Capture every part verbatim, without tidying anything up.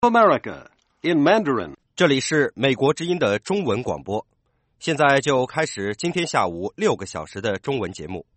America in Mandarin。 这里是美国之音的中文广播，现在就开始今天下午六个小时的中文节目。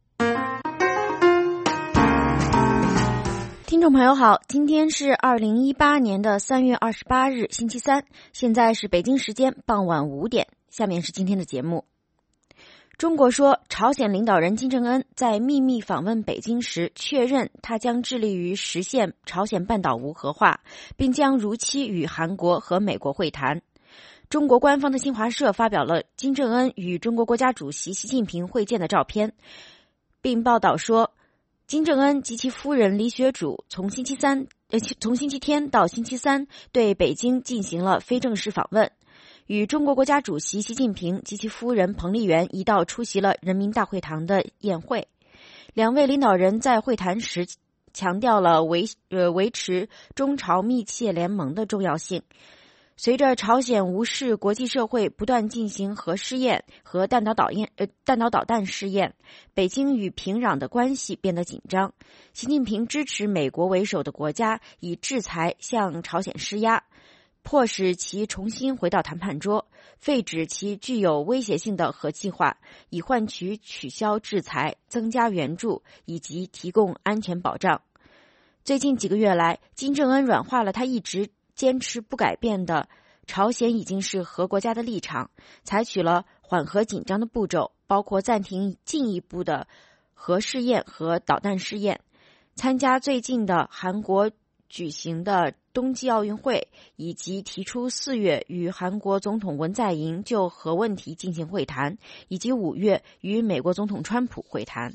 听众朋友好，今天是二零一八年的三月二十八日，星期三，现在是北京时间傍晚五点。下面是今天的节目。中国说，朝鲜领导人金正恩在秘密访问北京时确认，他将致力于实现朝鲜半岛无核化，并将如期与韩国和美国会谈。中国官方的新华社发表了金正恩与中国国家主席习近平会见的照片，并报道说，金正恩及其夫人李雪主从星期三、呃、从星期天到星期三对北京进行了非正式访问。与中国国家主席习近平及其夫人彭丽媛一道出席了人民大会堂的宴会。两位领导人在会谈时强调了维呃维持中朝密切联盟的重要性。随着朝鲜无视国际社会不断进行核试验和弹道导验呃弹道导弹试验，北京与平壤的关系变得紧张。习近平支持美国为首的国家以制裁向朝鲜施压，迫使其重新回到谈判桌，废止其具有威胁性的核计划，以换取取消制裁、增加援助以及提供安全保障。最近几个月来，金正恩软化了他一直坚持不改变的朝鲜已经是核国家的立场，采取了缓和紧张的步骤，包括暂停进一步的核试验和导弹试验，参加最近的韩国举行的冬季奥运会，以及提出四月与韩国总统文在寅就核问题进行会谈，以及五月与美国总统川普会谈。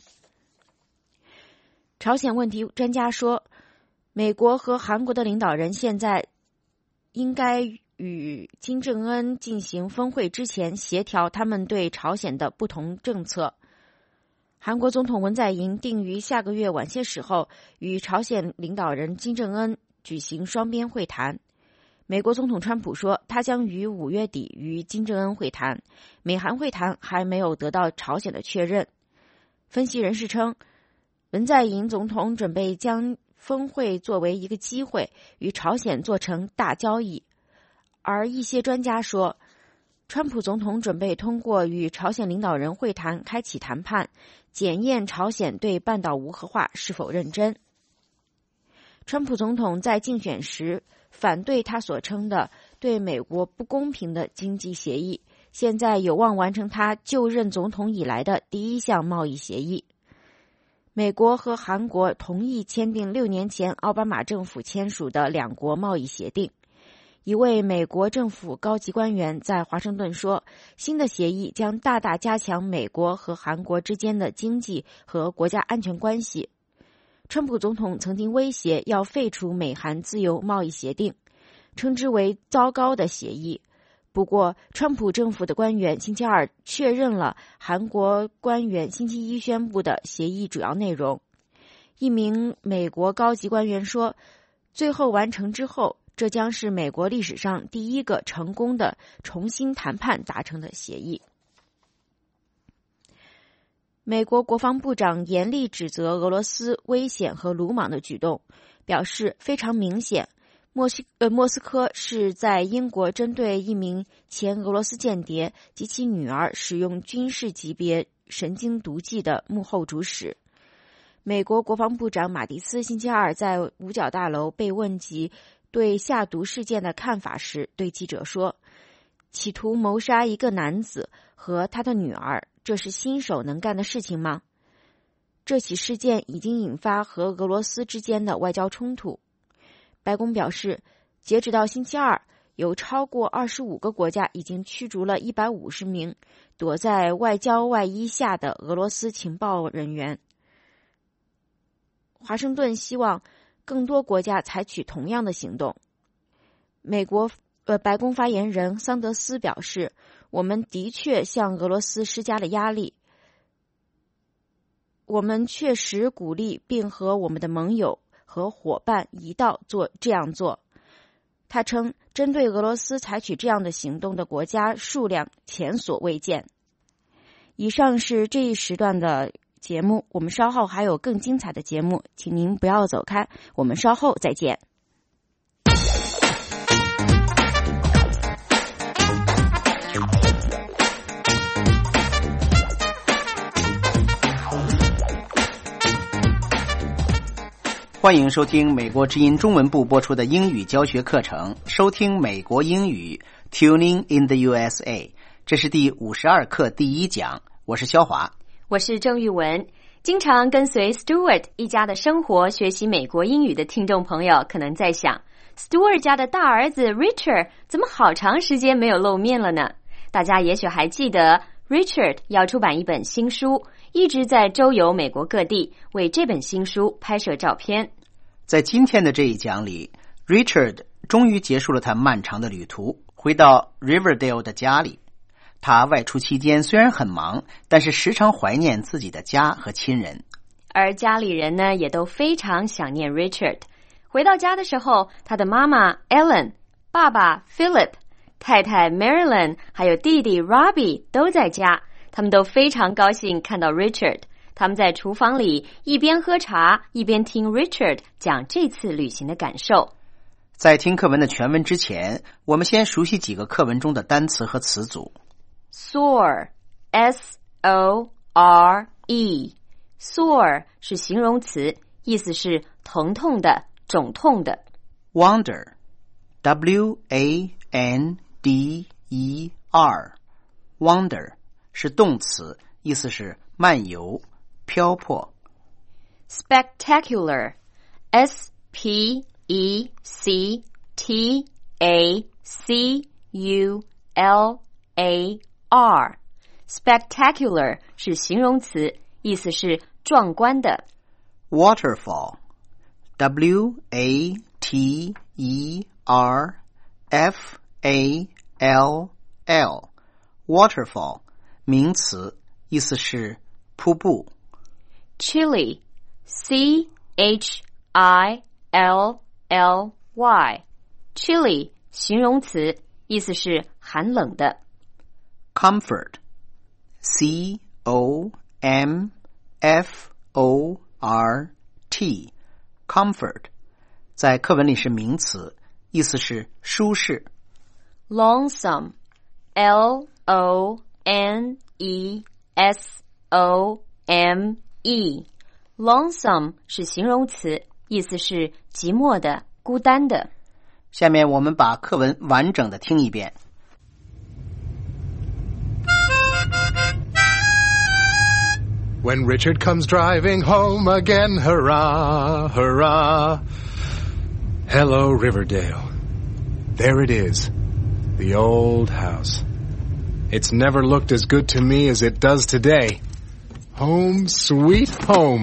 朝鲜问题专家说，美国和韩国的领导人现在应该与金正恩进行峰会之前协调他们对朝鲜的不同政策。韩国总统文在寅定于下个月晚些时候与朝鲜领导人金正恩举行双边会谈。美国总统川普说，他将于五月底与金正恩会谈。美韩会谈还没有得到朝鲜的确认。分析人士称，文在寅总统准备将峰会作为一个机会与朝鲜做成大交易，而一些专家说，川普总统准备通过与朝鲜领导人会谈开启谈判，检验朝鲜对半岛无核化是否认真。川普总统在竞选时反对他所称的对美国不公平的经济协议，现在有望完成他就任总统以来的第一项贸易协议。美国和韩国同意签订六年前奥巴马政府签署的两国贸易协定。一位美国政府高级官员在华盛顿说，新的协议将大大加强美国和韩国之间的经济和国家安全关系。川普总统曾经威胁要废除美韩自由贸易协定，称之为糟糕的协议。不过，川普政府的官员星期二确认了韩国官员星期一宣布的协议主要内容。一名美国高级官员说，最后完成之后，这将是美国历史上第一个成功的重新谈判达成的协议。美国国防部长严厉指责俄罗斯危险和鲁莽的举动，表示非常明显，莫西呃莫斯科是在英国针对一名前俄罗斯间谍及其女儿使用军事级别神经毒剂的幕后主使。美国国防部长马蒂斯星期二在五角大楼被问及对下毒事件的看法时，对记者说，企图谋杀一个男子和他的女儿，这是新手能干的事情吗？这起事件已经引发和俄罗斯之间的外交冲突。白宫表示，截止到星期二，有超过二十五个国家已经驱逐了一百五十名躲在外交外衣下的俄罗斯情报人员。华盛顿希望更多国家采取同样的行动。美国呃白宫发言人桑德斯表示，我们的确向俄罗斯施加了压力，我们确实鼓励并和我们的盟友和伙伴一道做这样做。他称，针对俄罗斯采取这样的行动的国家数量前所未见。以上是这一时段的节目，我们稍后还有更精彩的节目，请您不要走开，我们稍后再见。 欢迎收听美国之音中文部播出的英语教学课程，收听美国英语 Tuning in the U S A。 这是第五十二课第一讲，我是肖华， 我是郑玉文。经常跟随 Stuart 一家的生活学习美国英语的听众朋友可能在想， Stuart 家的大儿子 Richard 怎么好长时间没有露面了呢？大家也许还记得 Richard 要出版一本新书，一直在周游美国各地，为这本新书拍摄照片。 在今天的这一讲里， Richard 终于结束了他漫长的旅途，回到 Riverdale 的家里。他外出期间虽然很忙，但是时常怀念自己的家和亲人。 而家里人呢，也都非常想念 Richard。 回到家的时候，他的妈妈 Ellen、 爸爸 Philip、 太太 Marilyn 还有弟弟 Robbie 都在家，他们都非常高兴看到 Richard。 他们在厨房里一边喝茶一边听 Richard 讲这次旅行的感受。 在听课文的全文之前，我们先熟悉几个课文中的单词和词组。 Sore, S O R E. Sore 是形容词，意思是疼痛的、肿痛的。 Wander, W A N D E R. Wander 是动词，意思是漫游、漂泊。 Spectacular, S P E C T A C U L A R. Spectacular 是形容词，意思是壮观的。 Waterfall, W A T E R F A L L. Waterfall 名词，意思是瀑布。 Chilly, C H I L L Y. Chilly 形容词，意思是寒冷的。 Comfort, C O M F O R T. Comfort 在课文里是名词，意思是舒适。 Lonesome, L O N E S O M E. Lonesome 是形容词，意思是寂寞的、孤单的。 下面我们把课文完整的听一遍。 When Richard comes driving home again, hurrah, hurrah. Hello, Riverdale. There it is, the old house. It's never looked as good to me as it does today. Home, sweet home.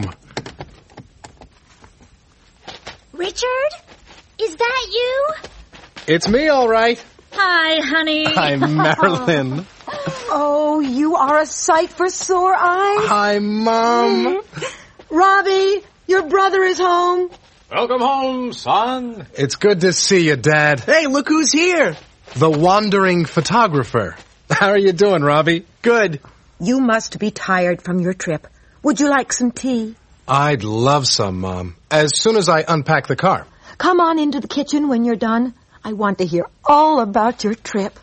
Richard? Is that you? It's me, all right. Hi, honey. Hi, Marilyn. Oh, you are a sight for sore eyes. Hi, Mom. Robbie, your brother is home. Welcome home, son. It's good to see you, Dad. Hey, look who's here. The wandering photographer. How are you doing, Robbie? Good. You must be tired from your trip. Would you like some tea? I'd love some, Mom. As soon as I unpack the car. Come on into the kitchen when you're done. I want to hear all about your trip.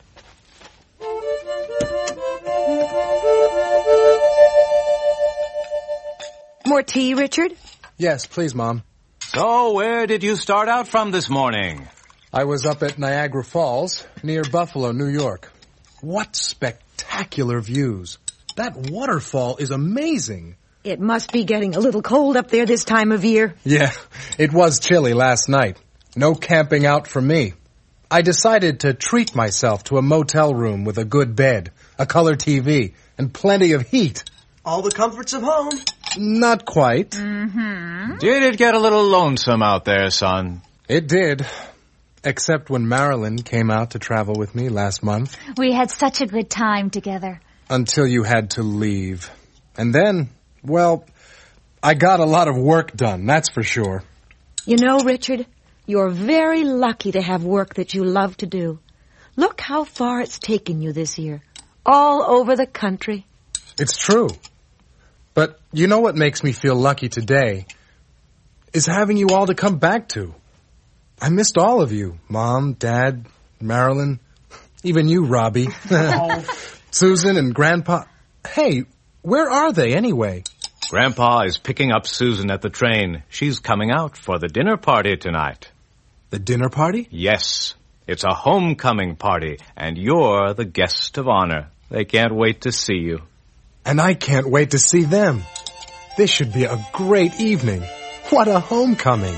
More tea, Richard? Yes, please, Mom. So, where did you start out from this morning? I was up at Niagara Falls, near Buffalo, New York. What spectacular views. That waterfall is amazing. It must be getting a little cold up there this time of year. Yeah, it was chilly last night. No camping out for me. I decided to treat myself to a motel room with a good bed, a color T V, and plenty of heat. All the comforts of home. Not quite. Mm-hmm. Did it get a little lonesome out there, son? It did. Except when Marilyn came out to travel with me last month. We had such a good time together. Until you had to leave. And then, well, I got a lot of work done, that's for sure. You know, Richard, you're very lucky to have work that you love to do. Look how far it's taken you this year. All over the country. It's true. But you know what makes me feel lucky today? Is having you all to come back to. I missed all of you. Mom, Dad, Marilyn, even you, Robbie. Susan and Grandpa. Hey, where are they anyway? Grandpa is picking up Susan at the train. She's coming out for the dinner party tonight. The dinner party? Yes. It's a homecoming party, and you're the guest of honor. They can't wait to see you. And I can't wait to see them. This should be a great evening. What a homecoming.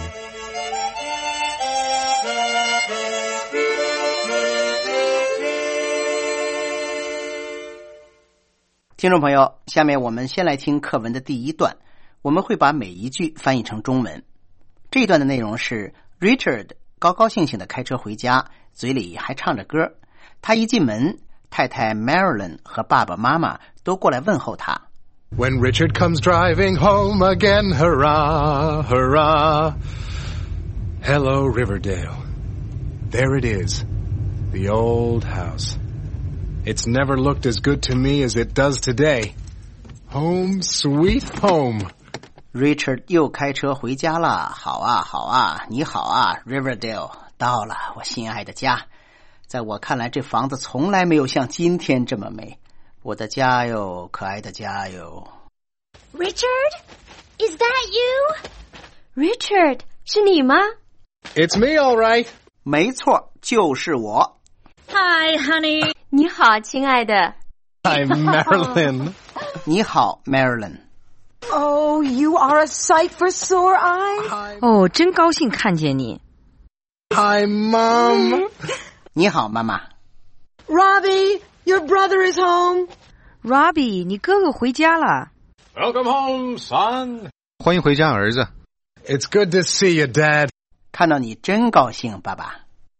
听众朋友，下面我们先来听课文的第一段，我们会把每一句翻译成中文。这一段的内容是 Richard 高高兴兴地开车回家，嘴里还唱着歌。他一进门，太太 Marilyn 和爸爸妈妈都过来问候他。 When Richard comes driving home again, hurrah, hurrah. Hello, Riverdale. There it is, the old house. It's never looked as good to me as it does today. Home, sweet home. Richard 又开车回家了。好啊，好啊，你好啊 Riverdale， 到了，我心爱的家。在我看来，这房子从来没有像今天这么美。我的家哟，可爱的家哟。 Richard? Is that you? Richard, 是你吗？ It's me, all right. 没错，就是我。 Hi, honey. 你好，亲爱的。 I'm Marilyn. 你好 Marilyn。 Oh, you are a sight for sore eyes. 哦，真高兴看见你。 Hi, Mom. 你好，妈妈。 Robbie, your brother is home. Robbie, 你哥哥回家了。 Welcome home, son. 欢迎回家，儿子。It's good to see you, Dad. 看到你真高兴，爸爸。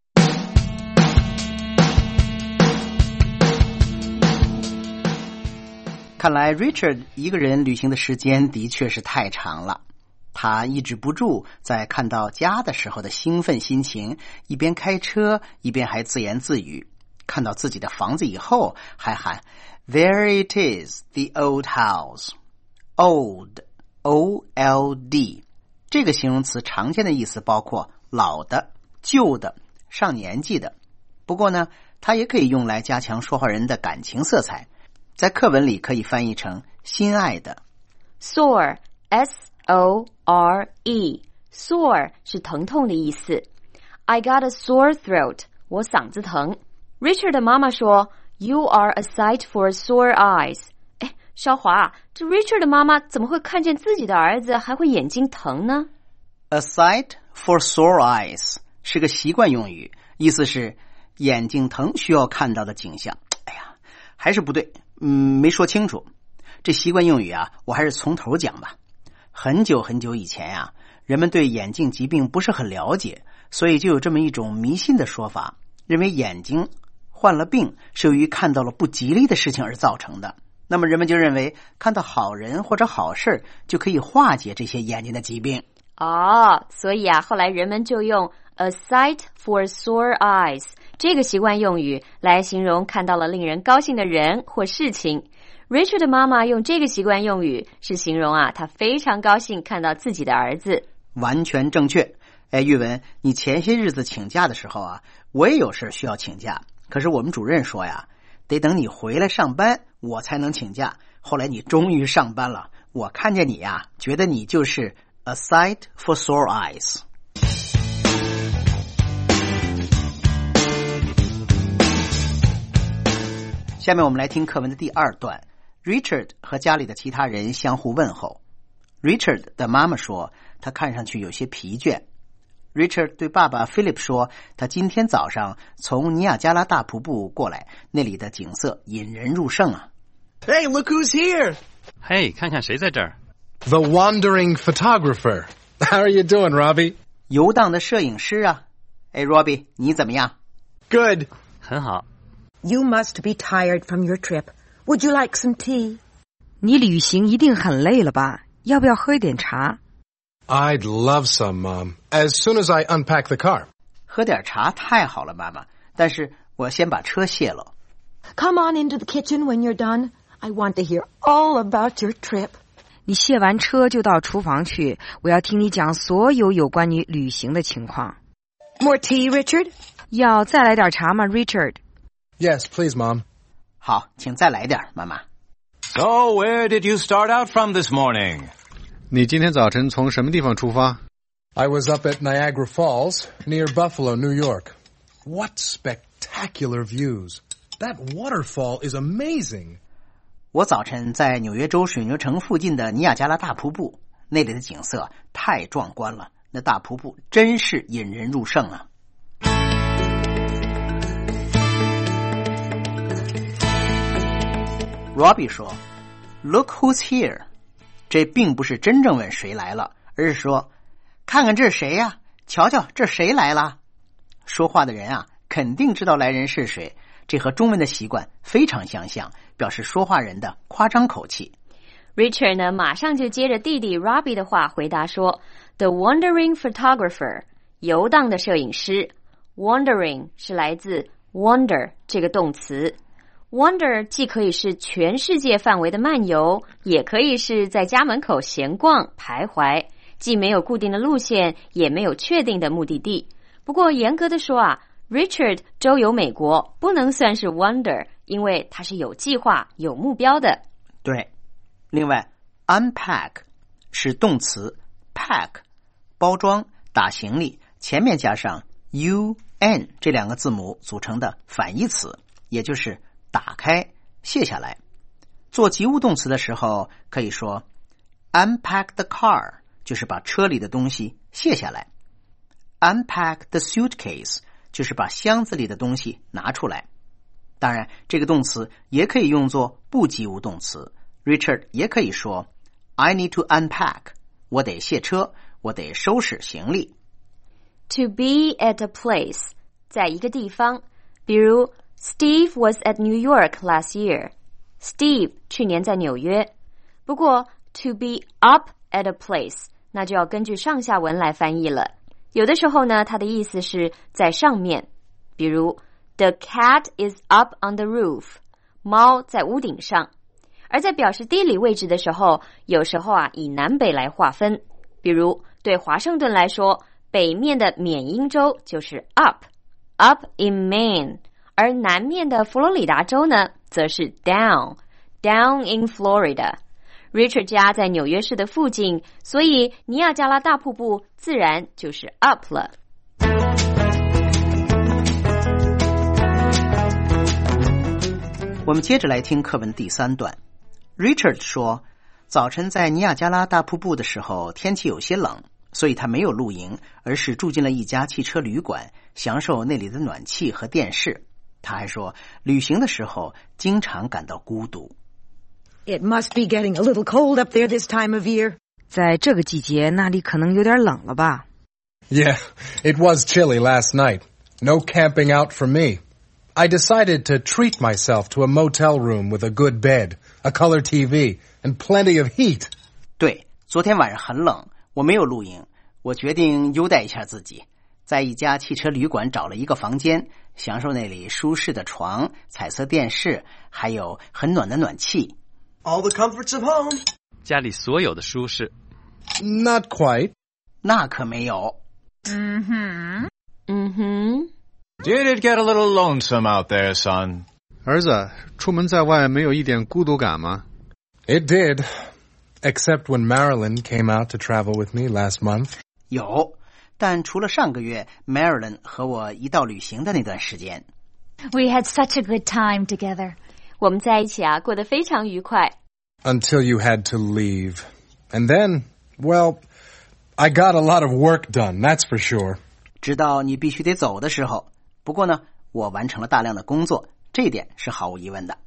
看来 Richard 一个人旅行的时间的确是太长了，他抑制不住在看到家的时候的兴奋心情，一边开车一边还自言自语，看到自己的房子以后还喊 There it is, the old house. Old, O L D 这个形容词常见的意思包括老的、旧的、上年纪的，不过呢，它也可以用来加强说话人的感情色彩，在课文里可以翻译成心爱的。 Sore, S O R E, Sore 是疼痛的意思。 I got a sore throat, 我嗓子疼。 Richard 的妈妈说 You are a sight for sore eyes. 哎，肖华，这 Richard 的妈妈怎么会看见自己的儿子还会眼睛疼呢？ A sight for sore eyes 是个习惯用语，意思是眼睛疼需要看到的景象。哎呀，还是不对，嗯，没说清楚。这习惯用语啊，我还是从头讲吧。很久很久以前啊，人们对眼镜疾病不是很了解，所以就有这么一种迷信的说法，认为眼睛患了病是由于看到了不吉利的事情而造成的。那么人们就认为看到好人或者好事就可以化解这些眼睛的疾病。 哦，所以啊，后来人们就用 a sight for sore eyes 这个习惯用语来形容看到了令人高兴的人或事情。Richard 的妈妈用这个习惯用语是形容啊，她非常高兴看到自己的儿子。 完全正确。哎，玉文，你前些日子请假的时候啊，我也有事需要请假，可是我们主任说呀，得等你回来上班我才能请假。后来你终于上班了，我看见你呀，觉得你就是 a sight for sore eyes。 下面我们来听课文的第二段。 Richard 和家里的其他人相互问候。 Richard 的妈妈说他看上去有些疲倦。 Richard 对爸爸 Philip 说他今天早上从尼亚加拉大瀑布过来，那里的景色引人入胜啊。 Hey, look who's here. 嘿，看看谁在这儿。 The wandering photographer. How are you doing, Robbie? 游荡的摄影师啊。哎 Robbie 你怎么样？ Good. 很好。 You must be tired from your trip. Would you like some tea? 你旅行一定很累了吧？要不要喝一点茶？ I'd love some, Mom, as soon as I unpack the car. 喝点茶太好了，妈妈，但是我先把车卸了。 Come on into the kitchen when you're done. I want to hear all about your trip. 你卸完车就到厨房去，我要听你讲所有有关你旅行的情况。 More tea, Richard? 要再来点茶吗 Richard? Yes, please, Mom. 好，请再来点，妈妈。 So, where did you start out from this morning? 你今天早晨从什么地方出发？ I was up at Niagara Falls, near Buffalo, New York. What spectacular views. That waterfall is amazing. 我早晨在纽约州水牛城附近的尼亚加拉大瀑布，那里的景色太壮观了，那大瀑布真是引人入胜啊。Robbie 说 Look who's here. 这并不是真正问谁来了，而是说看看这是谁呀、啊、瞧瞧这谁来了。说话的人啊肯定知道来人是谁，这和中文的习惯非常相像，表示说话人的夸张口气。 Richard 呢马上就接着弟弟 Robbie 的话回答说 The wandering photographer, 游荡的摄影师。 Wandering 是来自 wander 这个动词， Wander 既可以是全世界范围的漫游，也可以是在家门口闲逛徘徊，既没有固定的路线，也没有确定的目的地。不过严格的说啊 Richard 周游美国不能算是 wander， 因为他是有计划有目标的。 对，另外 unpack 是动词 pack 包装打行李，前面加上 un 这两个字母组成的反义词，也就是打开卸下来。做及物动词的时候可以说 unpack the car， 就是把车里的东西卸下来。 unpack the suitcase 就是把箱子里的东西拿出来。当然这个动词也可以用作不及物动词， Richard 也可以说 I need to unpack， 我得卸车，我得收拾行李。 To be at a place， 在一个地方，比如 Steve was at New York last year， Steve 去年在纽约。不过 to be up at a place， 那就要根据上下文来翻译了。有的时候呢它的意思是在上面，比如 The cat is up on the roof， 猫在屋顶上。而在表示地理位置的时候，有时候啊以南北来划分，比如对华盛顿来说，北面的缅因州就是 up up in Maine， 而南面的佛罗里达州呢则是 down down in Florida。 Richard 家在纽约市的附近，所以尼亚加拉大瀑布自然就是 up 了。 我们接着来听课文第三段。 Richard 说早晨在尼亚加拉大瀑布的时候天气有些冷，所以他没有露营，而是住进了一家汽车旅馆，享受那里的暖气和电视。他还说旅行的时候经常感到孤独。 It must be getting a little cold up there this time of year. 在这个季节那里可能有点冷了吧。 Yeah, it was chilly last night. No camping out for me. I decided to treat myself to a motel room with a good bed, a color T V, and plenty of heat. 对，昨天晚上很冷，我没有露营，我决定优待一下自己，在一家汽车旅馆找了一个房间，享受那里舒适的床、彩色电视，还有很暖的暖气。 All the comforts of home. 家里所有的舒适。 Not quite. 那可没有。 嗯哼， 嗯哼。 Did it get a little lonesome out there, son? 儿子，出门在外没有一点孤独感吗？ It did, except when Marilyn came out to travel with me last month. 有，但除了上个月 Marilyn 和我一道旅行的那段时间。 We had such a good time together. 我们在一起啊过得非常愉快。 Until you had to leave. And then, well, I got a lot of work done, that's for sure. 直到你必须得走的时候。不过呢，我完成了大量的工作，这一点是毫无疑问的。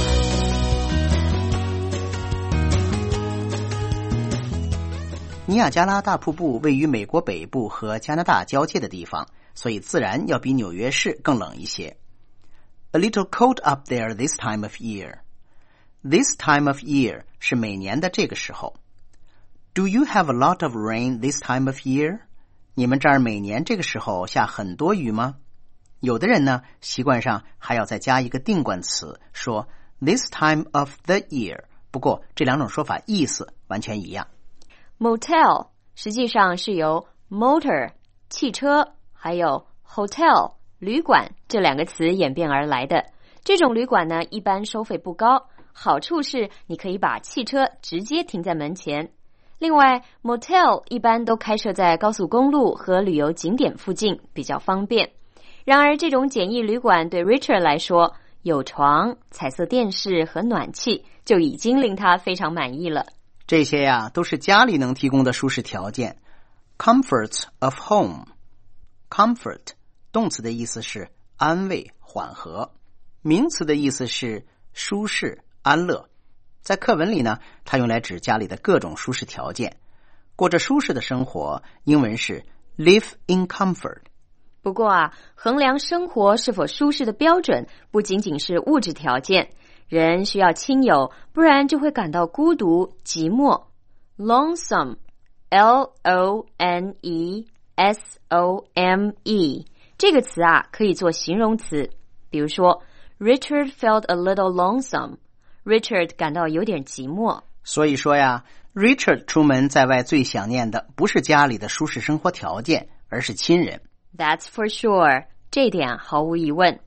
尼亚加拉大瀑布位于美国北部和加拿大交界的地方，所以自然要比纽约市更冷一些。A little cold up there this time of year. This time of year 是每年的这个时候。Do you have a lot of rain this time of year? 你们这儿每年这个时候下很多雨吗？有的人呢，习惯上还要再加一个定冠词，说 this time of the year。不过这两种说法意思完全一样。 Motel 实际上是由 motor 汽车还有 hotel 旅馆这两个词演变而来的。这种旅馆呢，一般收费不高， 好处是你可以把汽车直接停在门前。另外 motel 一般都开设在高速公路和旅游景点附近，比较方便。然而这种简易旅馆对 Richard 来说，有床、彩色电视和暖气就已经令他非常满意了。 这些呀，都是家里能提供的舒适条件。Comforts of home. Comfort 动词的意思是安慰、缓和，名词的意思是舒适、安乐。在课文里呢，它用来指家里的各种舒适条件。过着舒适的生活，英文是 live in comfort。 不过啊，衡量生活是否舒适的标准不仅仅是物质条件，人需要亲友，不然就会感到孤独、寂寞。Lonesome, L O N E S O M E 这个词啊，可以做形容词。比如说 Richard felt a little lonesome， Richard 感到有点寂寞。 所以说呀， Richard 出门在外最想念的不是家里的舒适生活条件，而是亲人。 That's for sure， 这点毫无疑问。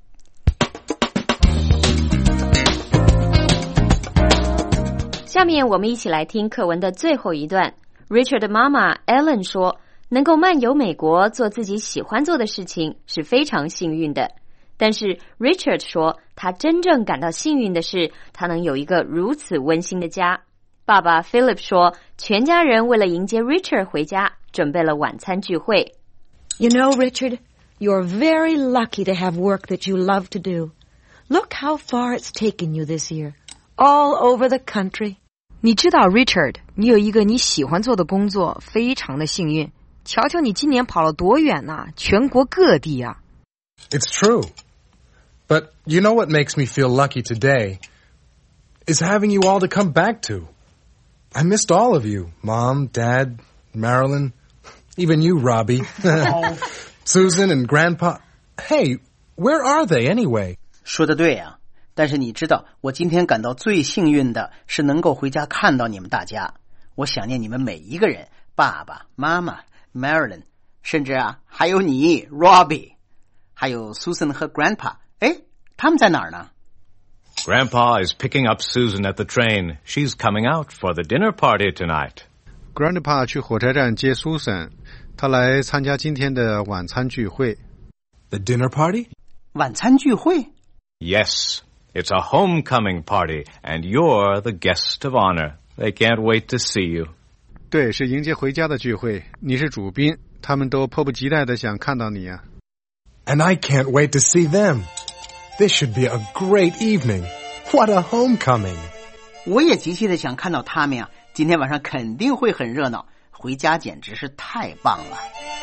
下面我们一起来听课文的最后一段。Richard 的妈妈 Ellen 说，能够漫游美国做自己喜欢做的事情是非常幸运的。但是 Richard 说，他真正感到幸运的是，他能有一个如此温馨的家。爸爸 Philip 说，全家人为了迎接 Richard 回家，准备了晚餐聚会。 You know, Richard, you're very lucky to have work that you love to do. Look how far it's taken you this year, all over the country. 你知道 Richard, 你有一个你喜欢做的工作，非常的幸运。瞧瞧你今年跑了多远啊，全国各地啊。 It's true. But you know what makes me feel lucky today is having you all to come back to. I missed all of you, Mom, Dad, Marilyn, even you, Robbie, Susan and Grandpa. Hey, where are they anyway? 说得对啊，但是你知道，我今天感到最幸运的是能够回家看到你们大家。我想念你们每一个人，爸爸妈妈 Marilyn， 甚至啊还有你 Robbie， 还有 Susan 和 Grandpa。 哎，他们在哪儿呢？ Grandpa is picking up Susan at the train. She's coming out for the dinner party tonight. Grandpa 去火车站接 Susan， 他来参加今天的晚餐聚会。 The dinner party? 晚餐聚会？ Yes, it's a homecoming party, and you're the guest of honor. They can't wait to see you. 对，是迎接回家的聚会，你是主宾，他们都迫不及待地想看到你啊。 And I can't wait to see them. This should be a great evening. What a homecoming. 我也极其的想看到他们啊，今天晚上肯定会很热闹，回家简直是太棒了。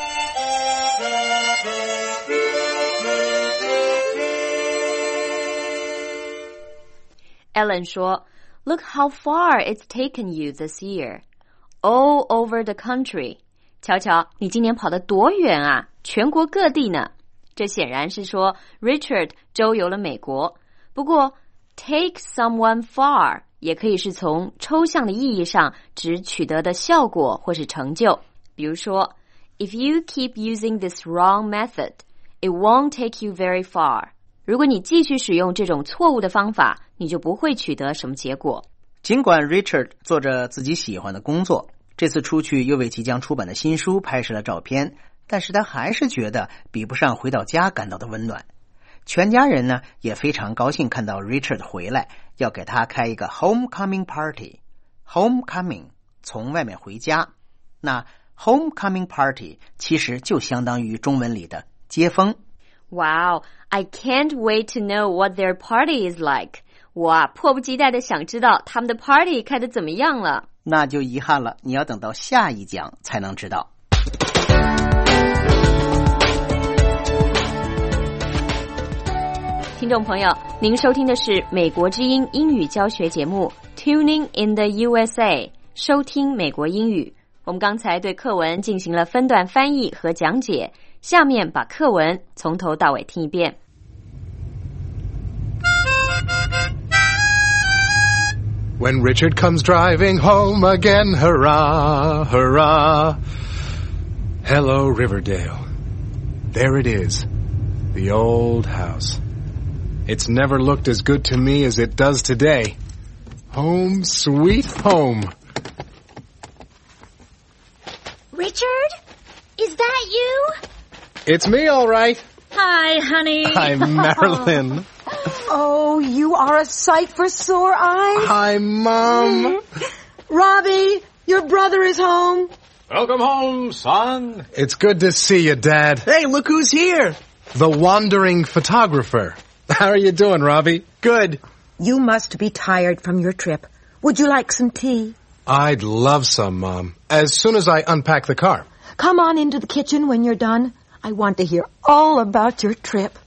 Ellen 说 Look how far it's taken you this year. All over the country. 瞧瞧，你今年跑得多远啊，全国各地呢。这显然是说 Richard 周游了美国。不过 take someone far 也可以是从抽象的意义上指取得的效果或是成就。比如说 If you keep using this wrong method, it won't take you very far. 如果你继续使用这种错误的方法，你就不会取得什么结果。 尽管 Richard 做着自己喜欢的工作，这次出去又为即将出版的新书拍摄了照片，但是他还是觉得比不上回到家感到的温暖。全家人呢也非常高兴看到 Richard 回来，要给他开一个 homecoming party。 homecoming 从外面回家，那 homecoming party 其实就相当于中文里的接风。 Wow, I can't wait to know what their party is like. 我啊迫不及待的想知道他们的 party 开得怎么样了。 那就遗憾了，你要等到下一讲才能知道。 听众朋友，您收听的是美国之音英语教学节目 Tuning in the U S A， 收听美国英语。我们刚才对课文进行了分段翻译和讲解，下面把课文从头到尾听一遍。 When Richard comes driving home again, hurrah, hurrah. Hello, Riverdale. There it is, the old house. It's never looked as good to me as it does today. Home, sweet home. Richard? Is that you? It's me, all right. Hi, honey. Hi, Marilyn. Oh, you are a sight for sore eyes. Hi, Mom. Robbie, your brother is home. Welcome home, son. It's good to see you, Dad. Hey, look who's here. The wandering photographer. How are you doing, Robbie? Good. You must be tired from your trip. Would you like some tea? I'd love some, Mom. As soon as I unpack the car. Come on into the kitchen when you're done. I want to hear all about your trip.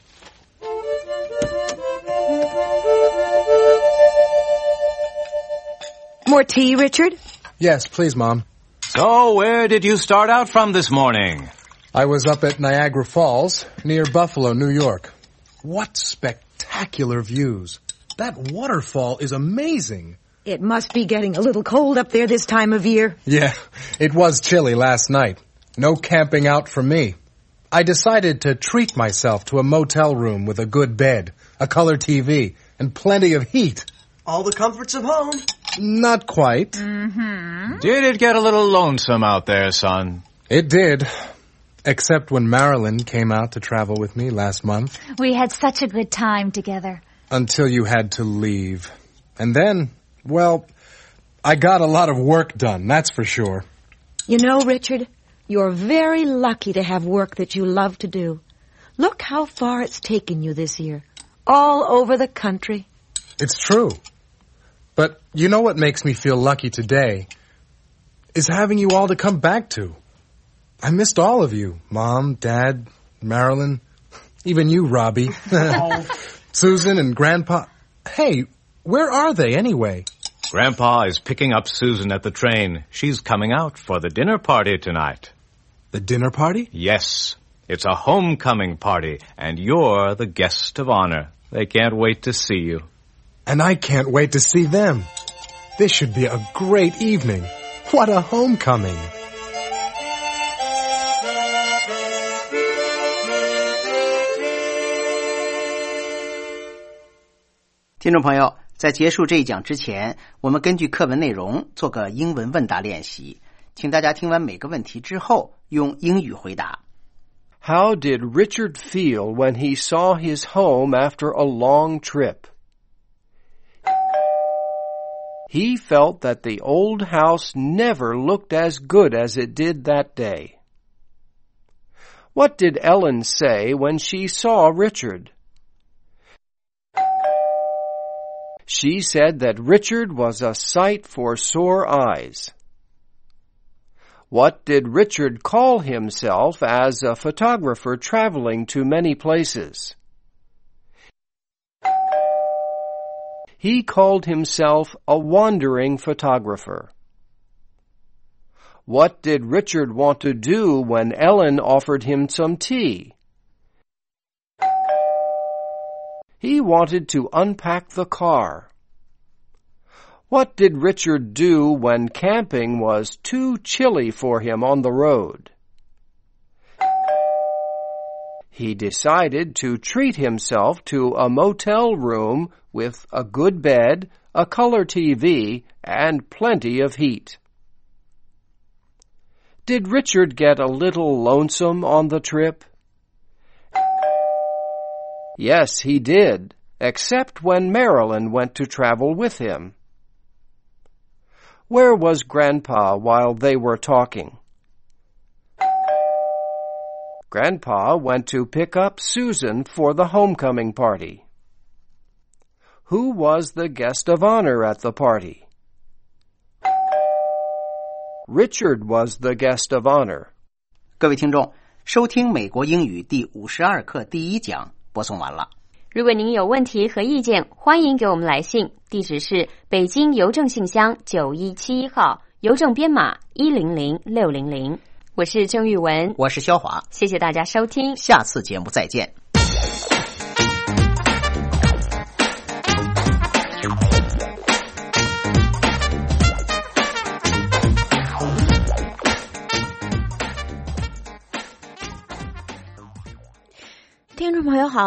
More tea, Richard? Yes, please, Mom. So, where did you start out from this morning? I was up at Niagara Falls, near Buffalo, New York. What spectacular views. That waterfall is amazing. It must be getting a little cold up there this time of year. Yeah, it was chilly last night. No camping out for me. I decided to treat myself to a motel room with a good bed, a color T V, and plenty of heat. All the comforts of home. Not quite. Mm-hmm. Did it get a little lonesome out there, son? It did. Except when Marilyn came out to travel with me last month. We had such a good time together. Until you had to leave. And then, well, I got a lot of work done, that's for sure. You know, Richard, you're very lucky to have work that you love to do. Look how far it's taken you this year. All over the country. It's true. But you know what makes me feel lucky today? Is having you all to come back to. I missed all of you. Mom, Dad, Marilyn, even you, Robbie. Susan and Grandpa. Hey, where are they anyway? Grandpa is picking up Susan at the train. She's coming out for the dinner party tonight. The dinner party? Yes. It's a homecoming party, and you're the guest of honor. They can't wait to see you. And I can't wait to see them. This should be a great evening. What a homecoming. Thank 听众朋友，在结束这一讲之前，我们根据课文内容做个英文问答练习，请大家听完每个问题之后用英语回答。 How did Richard feel when he saw his home after a long trip? He felt that the old house never looked as good as it did that day. What did Ellen say when she saw Richard? She said that Richard was a sight for sore eyes. What did Richard call himself as a photographer traveling to many places? He called himself a wandering photographer. What did Richard want to do when Ellen offered him some tea? He wanted to unpack the car. What did Richard do when camping was too chilly for him on the road? He decided to treat himself to a motel room with a good bed, a color T V, and plenty of heat. Did Richard get a little lonesome on the trip? Yes, he did, except when Marilyn went to travel with him. Where was Grandpa while they were talking? Grandpa went to pick up Susan for the homecoming party. Who was the guest of honor at the party? Richard was the guest of honor. 各位听众，收听美国英语第五十二课第一讲播送完了。 如果您有问题和意见，欢迎给我们来信，地址是北京邮政信箱九一七一号，邮政编码一零零六零零。我是郑玉文， 我是肖华， 谢谢大家收听， 下次节目再见。 听众朋友好，现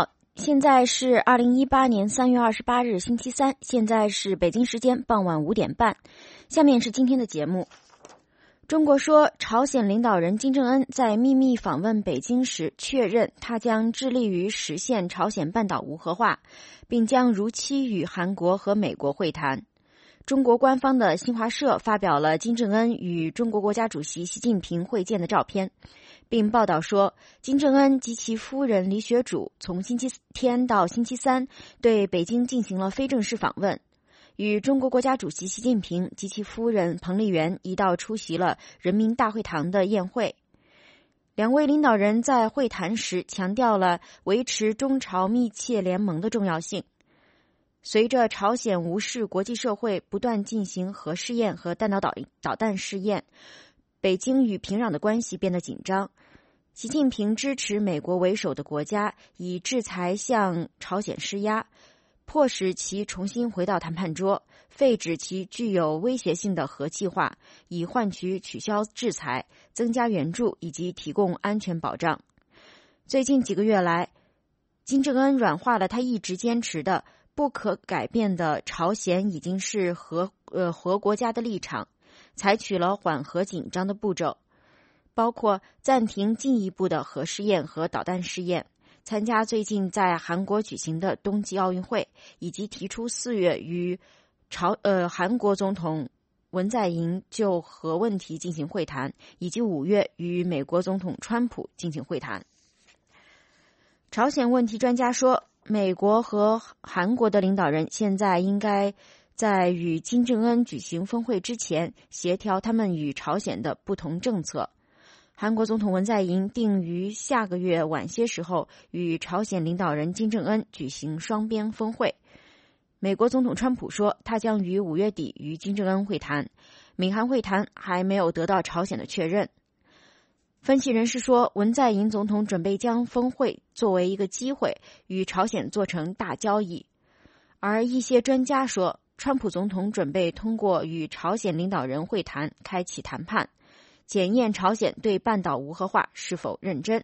现在是二零一八年三月二十八日星期三，现在是北京时间傍晚五点半。下面是今天的节目。中国说，朝鲜领导人金正恩在秘密访问北京时确认，他将致力于实现朝鲜半岛无核化，并将如期与韩国和美国会谈。中国官方的新华社发表了金正恩与中国国家主席习近平会见的照片，并报道说，金正恩及其夫人李雪主从星期天到星期三对北京进行了非正式访问，与中国国家主席习近平及其夫人彭丽媛一道出席了人民大会堂的宴会。两位领导人在会谈时强调了维持中朝密切联盟的重要性。随着朝鲜无视国际社会不断进行核试验和弹道导导弹试验，北京与平壤的关系变得紧张。习近平支持美国为首的国家以制裁向朝鲜施压，迫使其重新回到谈判桌，废止其具有威胁性的核计划，以换取取消制裁、增加援助以及提供安全保障。最近几个月来，金正恩软化了他一直坚持的不可改变的朝鲜已经是核呃核国家的立场，采取了缓和紧张的步骤，包括暂停进一步的核试验和导弹试验，参加最近在韩国举行的冬季奥运会，以及提出四月与朝呃韩国总统文在寅就核问题进行会谈，以及五月与美国总统川普进行会谈。朝鲜问题专家说，美国和韩国的领导人现在应该在与金正恩举行峰会之前协调他们与朝鲜的不同政策。韩国总统文在寅定于下个月晚些时候与朝鲜领导人金正恩举行双边峰会。美国总统川普说，他将于五月底与金正恩会谈，美韩会谈还没有得到朝鲜的确认。分析人士说，文在寅总统准备将峰会作为一个机会与朝鲜做成大交易，而一些专家说，川普总统准备通过与朝鲜领导人会谈开启谈判，检验朝鲜对半岛无核化是否认真。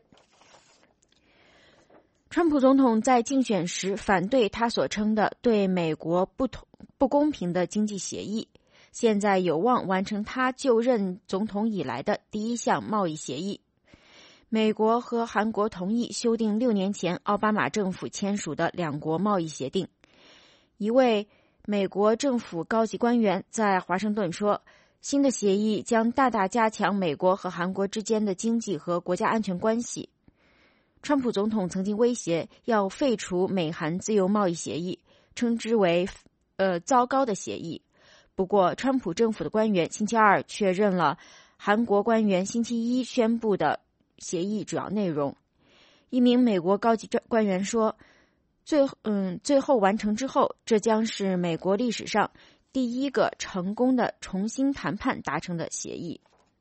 川普总统在竞选时反对他所称的对美国不同不公平的经济协议，现在有望完成他就任总统以来的第一项贸易协议。美国和韩国同意修订六年前奥巴马政府签署的两国贸易协定。一位美国政府高级官员在华盛顿说，新的协议将大大加强美国和韩国之间的经济和国家安全关系。川普总统曾经威胁要废除美韩自由贸易协议，称之为呃糟糕的协议。不过，川普政府的官员星期二确认了韩国官员星期一宣布的协议主要内容。一名美国高级官员说，最嗯最后完成之后，这将是美国历史上第一个成功的重新谈判达成的协议。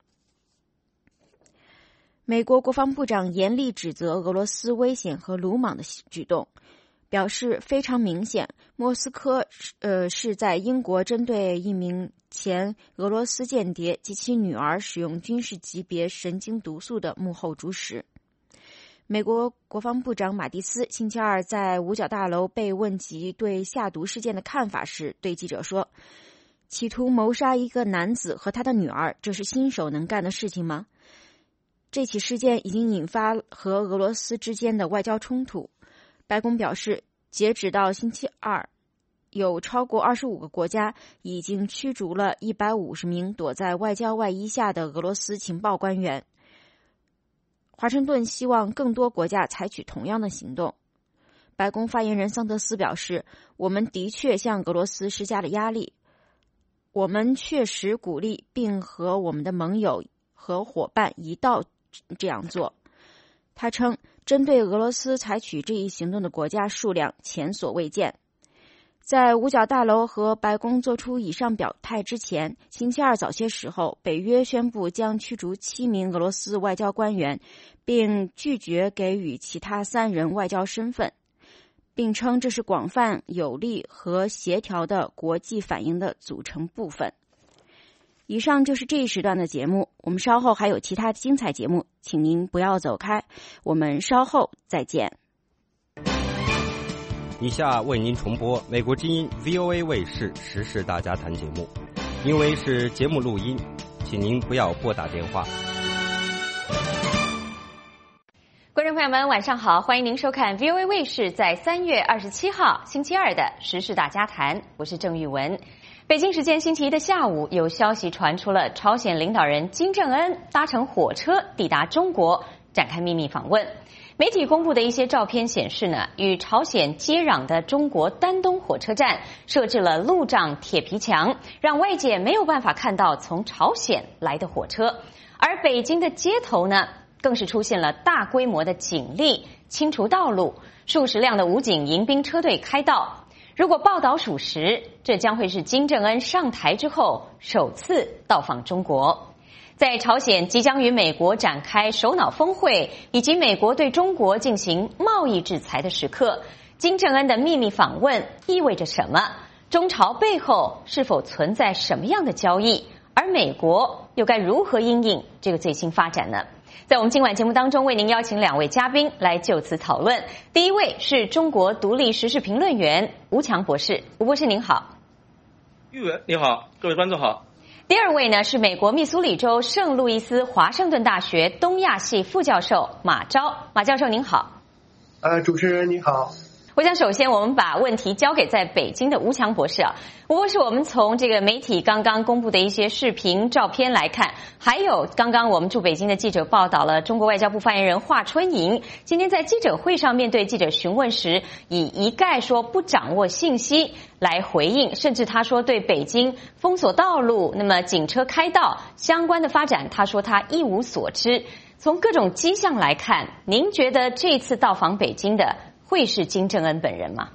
美国国防部长严厉指责俄罗斯危险和鲁莽的举动，表示非常明显，莫斯科呃是在英国针对一名前俄罗斯间谍及其女儿使用军事级别神经毒素的幕后主使。美国国防部长马蒂斯星期二在五角大楼被问及对下毒事件的看法时，对记者说，企图谋杀一个男子和他的女儿，这是新手能干的事情吗？这起事件已经引发和俄罗斯之间的外交冲突。白宫表示，截止到星期二，有超过二十五个国家已经驱逐了一百五十名躲在外交外衣下的俄罗斯情报官员。华盛顿希望更多国家采取同样的行动。白宫发言人桑德斯表示，我们的确向俄罗斯施加了压力，我们确实鼓励并和我们的盟友和伙伴一道这样做。他称，针对俄罗斯采取这一行动的国家数量前所未见。在五角大楼和白宫做出以上表态之前，星期二早些时候，北约宣布将驱逐七名俄罗斯外交官员，并拒绝给予其他三人外交身份，并称这是广泛有力和协调的国际反应的组成部分。以上就是这一时段的节目，我们稍后还有其他精彩节目，请您不要走开，我们稍后再见。 以下为您重播美国之音 V O A 卫视时事大家谈节目，因为是节目录音，请您不要拨打电话。 观众朋友们，晚上好，欢迎您收看 V O A 卫视在三月二十七号星期二的时事大家谈，我是郑玉文。北京时间星期一的下午，有消息传出了朝鲜领导人金正恩搭乘火车抵达中国，展开秘密访问。媒体公布的一些照片显示呢，与朝鲜接壤的中国丹东火车站设置了路障铁皮墙，让外界没有办法看到从朝鲜来的火车。而北京的街头呢，更是出现了大规模的警力清除道路，数十辆的武警迎宾车队开道。如果报道属实，这将会是金正恩上台之后首次到访中国。在朝鲜即将与美国展开首脑峰会，以及美国对中国进行贸易制裁的时刻，金正恩的秘密访问意味着什么？中朝背后是否存在什么样的交易？而美国又该如何因应这个最新发展呢？在我们今晚节目当中，为您邀请两位嘉宾来就此讨论。第一位是中国独立时事评论员吴强博士，吴博士您好。 玉文你好，各位观众好。 第二位呢是美国密苏里州圣路易斯华盛顿大学东亚系副教授马昭，马教授您好。 呃，主持人你好。 我想首先我们把问题交给在北京的吴强博士啊，吴博士，我们从这个媒体刚刚公布的一些视频照片来看，还有刚刚我们驻北京的记者报道了中国外交部发言人华春莹今天在记者会上面对记者询问时，以一概说不掌握信息来回应，甚至他说对北京封锁道路，那么警车开道相关的发展，他说他一无所知。从各种迹象来看，您觉得这次到访北京的会是金正恩本人吗？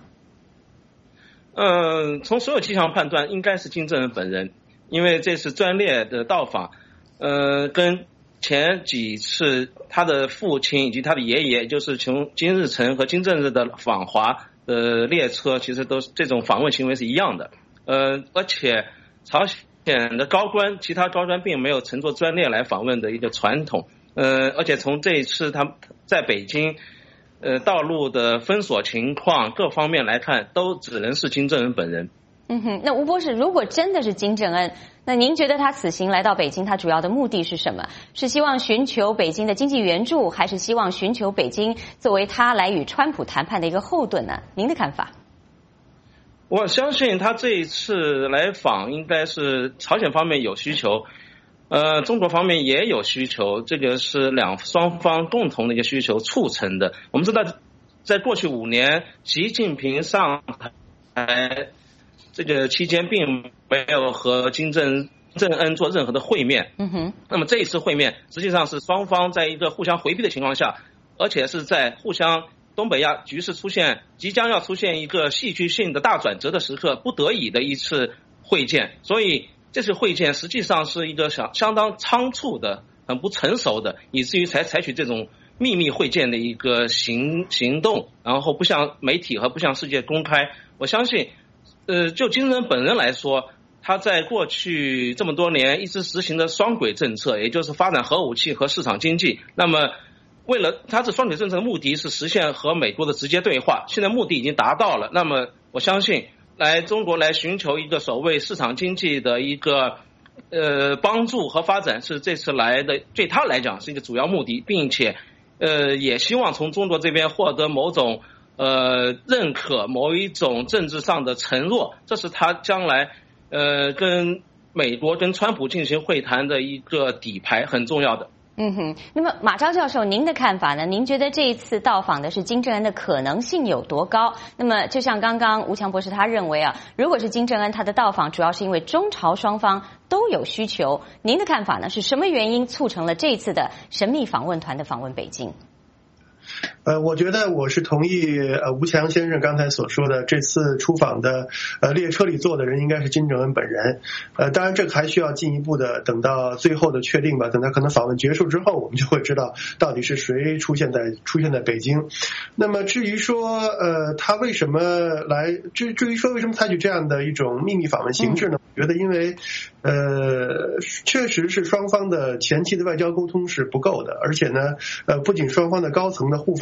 嗯，从所有迹象判断，应该是金正恩本人，因为这次专列的到访，呃，跟前几次他的父亲以及他的爷爷，就是从金日成和金正日的访华的列车，其实都是这种访问行为是一样的。呃，而且朝鲜的高官，其他高官并没有乘坐专列来访问的一个传统。呃，而且从这一次他在北京。呃，道路的封锁情况各方面来看，都只能是金正恩本人。 嗯哼，那吴博士，如果真的是金正恩，那您觉得他此行来到北京，他主要的目的是什么？是希望寻求北京的经济援助，还是希望寻求北京作为他来与川普谈判的一个后盾呢？您的看法？ 我相信他这一次来访，应该是朝鲜方面有需求。呃，中国方面也有需求，这个是两双方共同的一个需求促成的。我们知道，在过去五年，习近平上台这个期间，并没有和金正正恩做任何的会面。 嗯哼。 那么这一次会面，实际上是双方在一个互相回避的情况下，而且是在互相东北亚局势出现即将要出现一个戏剧性的大转折的时刻，不得已的一次会见。所以。这次会见实际上是一个相相当仓促的、很不成熟的，以至于才采取这种秘密会见的一个行行动，然后不向媒体和不向世界公开。我相信，呃，就金正恩本人来说，他在过去这么多年一直实行的双轨政策，也就是发展核武器和市场经济。那么，为了他这双轨政策的目的是实现和美国的直接对话，现在目的已经达到了。那么，我相信。来中国来寻求一个所谓市场经济的一个呃帮助和发展，是这次来的对他来讲是一个主要目的，并且呃也希望从中国这边获得某种呃认可，某一种政治上的承诺，这是他将来呃跟美国跟川普进行会谈的一个底牌，很重要的。 嗯哼，那么马昭教授，您的看法呢？您觉得这一次到访的是金正恩的可能性有多高？那么就像刚刚吴强博士他认为啊，如果是金正恩他的到访主要是因为中朝双方都有需求，您的看法呢？是什么原因促成了这次的神秘访问团的访问北京？ 呃，我觉得我是同意呃吴强先生刚才所说的，这次出访的呃列车里坐的人应该是金正恩本人。呃，当然这个还需要进一步的等到最后的确定吧，等到可能访问结束之后，我们就会知道到底是谁出现在出现在北京。那么至于说呃他为什么来，至至于说为什么采取这样的一种秘密访问形式呢？我觉得因为呃确实是双方的前期的外交沟通是不够的，而且呢呃不仅双方的高层的互访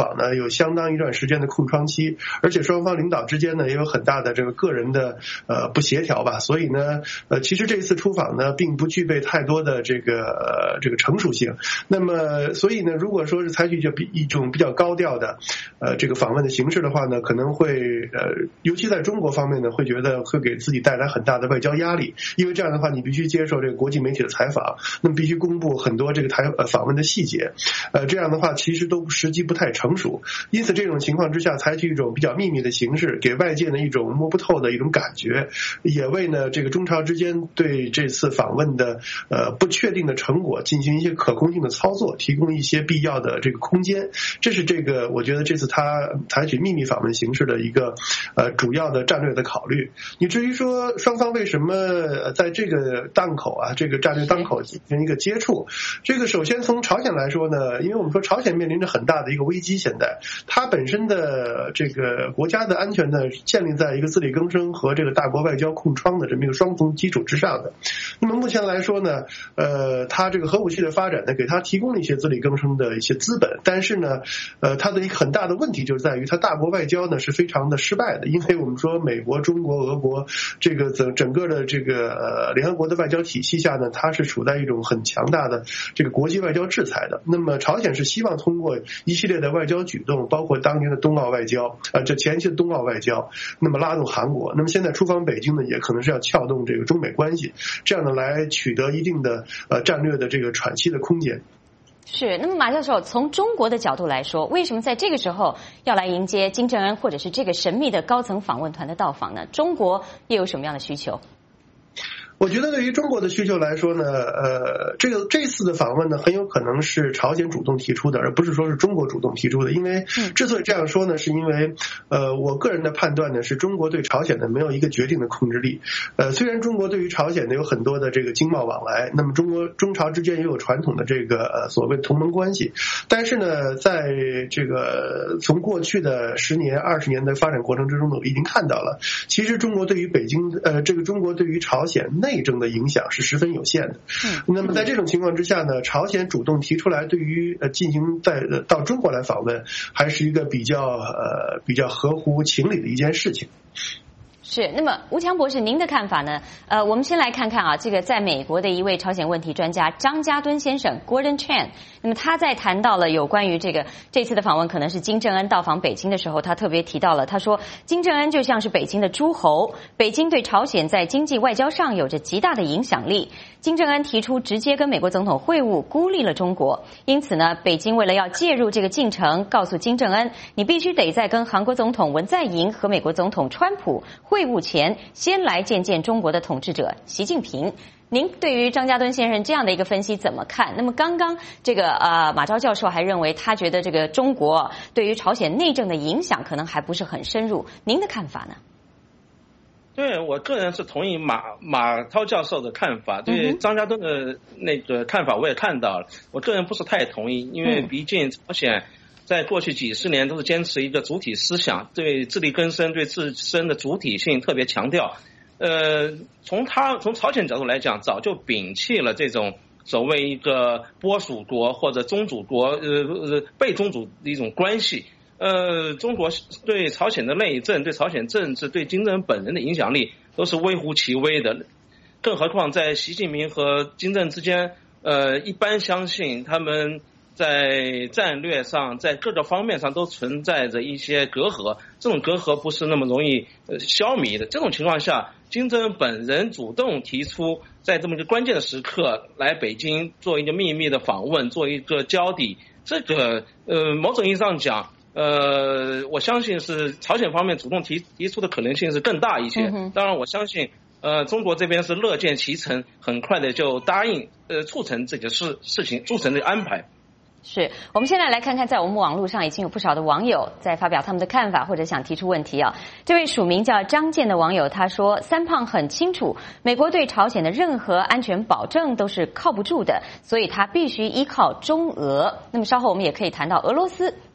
访呢有相当一段时间的空窗期，而且双方领导之间呢也有很大的这个个人的呃不协调吧，所以呢呃其实这次出访呢并不具备太多的这个呃这个成熟性。那么所以呢如果说是采取就比一种比较高调的呃这个访问的形式的话呢，可能会呃尤其在中国方面呢会觉得会给自己带来很大的外交压力，因为这样的话你必须接受这个国际媒体的采访，那么必须公布很多这个台呃访问的细节，呃这样的话其实都时机不太成熟，因此这种情况之下采取一种比较秘密的形式，给外界呢一种摸不透的一种感觉，也为呢这个中朝之间对这次访问的呃不确定的成果进行一些可控性的操作提供一些必要的这个空间。这是这个我觉得这次他采取秘密访问形式的一个呃主要的战略的考虑。你至于说双方为什么在这个档口啊这个战略档口进行一个接触，这个首先从朝鲜来说呢，因为我们说朝鲜面临着很大的一个危机，现在它本身的这个国家的安全呢建立在一个自力更生和这个大国外交控窗的这么一个双重基础之上的。那么目前来说呢呃它这个核武器的发展呢给它提供了一些自力更生的一些资本，但是呢呃它的一个很大的问题就是在于它大国外交呢是非常的失败的，因为我们说美国、中国、俄国这个整整个的这个呃联合国的外交体系下呢，它是处在一种很强大的这个国际外交制裁的。那么朝鲜是希望通过一系列的外交举动，包括当年的冬奥外交呃这前期的冬奥外交，那么拉动韩国，那么现在出访北京呢也可能是要撬动这个中美关系，这样呢来取得一定的呃战略的这个喘息的空间。 是，那么马教授，从中国的角度来说，为什么在这个时候要来迎接金正恩或者是这个神秘的高层访问团的到访呢？中国又有什么样的需求？ 我觉得对于中国的需求来说呢，呃，这个这次的访问呢，很有可能是朝鲜主动提出的，而不是说是中国主动提出的。因为之所以这样说呢，是因为呃，我个人的判断呢，是中国对朝鲜呢没有一个决定的控制力。呃，虽然中国对于朝鲜呢有很多的这个经贸往来，那么中国中朝之间也有传统的这个呃所谓同盟关系，但是呢，在这个从过去的十年、二十年的发展过程之中呢，我已经看到了，其实中国对于北京呃，这个中国对于朝鲜内政的影响是十分有限的。那么在这种情况之下呢，朝鲜主动提出来对于呃进行在呃到中国来访问，还是一个比较呃比较合乎情理的一件事情。 是，那么吴强博士，您的看法呢？呃，我们先来看看啊，这个在美国的一位朝鲜问题专家张家敦先生 Gordon Chan， 那么他在谈到了有关于这个这次的访问可能是金正恩到访北京的时候，他特别提到了，他说金正恩就像是北京的诸侯，北京对朝鲜在经济外交上有着极大的影响力。金正恩提出直接跟美国总统会晤，孤立了中国，因此呢，北京为了要介入这个进程，告诉金正恩，你必须得在跟韩国总统文在寅和美国总统川普会晤前，先来见见中国的统治者习近平。您对于张家敦先生这样的一个分析怎么看？那么刚刚这个呃马昭教授还认为，他觉得这个中国对于朝鲜内政的影响可能还不是很深入，您的看法呢？ 对，我个人是同意马马涛教授的看法，对张家敦的那个看法我也看到了，我个人不是太同意，因为毕竟朝鲜在过去几十年都是坚持一个主体思想，对自力更生、对自身的主体性特别强调。呃，从他从朝鲜角度来讲，早就摒弃了这种所谓一个波属国或者宗主国呃呃被宗主的一种关系。呃，中国对朝鲜的内政、对朝鲜政治、对金正恩本人的影响力都是微乎其微的，更何况在习近平和金正恩之间，呃，一般相信他们在战略上、在各个方面上都存在着一些隔阂，这种隔阂不是那么容易呃消弭的。这种情况下，金正恩本人主动提出在这么一个关键的时刻来北京做一个秘密的访问，做一个交底，这个呃某种意义上讲。呃，我相信是朝鲜方面主动提提出的可能性是更大一些。嗯、当然，我相信，呃，中国这边是乐见其成，很快的就答应，呃，促成这个事事情，促成这个安排。 是我们现在来看看，在我们网络上已经有不少的网友在发表他们的看法或者想提出问题啊。这位署名叫张健的网友他说，三胖很清楚，美国对朝鲜的任何安全保证都是靠不住的，所以他必须依靠中俄。那么稍后我们也可以谈到俄罗斯